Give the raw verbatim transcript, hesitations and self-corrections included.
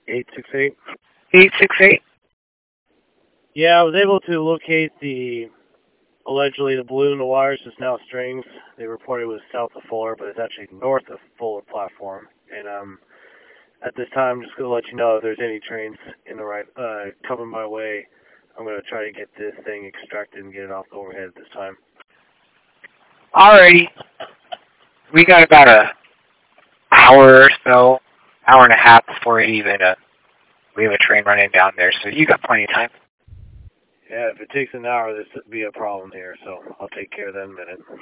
eight six eight. eight six eight? Yeah, I was able to locate the, allegedly the balloon, the wires is now strings. They reported it was south of Fuller, but it's actually north of Fuller platform. And um, at this time, I'm just going to let you know if there's any trains in the right, uh, coming my way. I'm going to try to get this thing extracted and get it off the overhead at this time. Alrighty. We got about a hour or so, hour and a half before it even, uh, we have a train running down there, so you got plenty of time. Yeah, if it takes an hour, this would be a problem here, so I'll take care of that in a minute.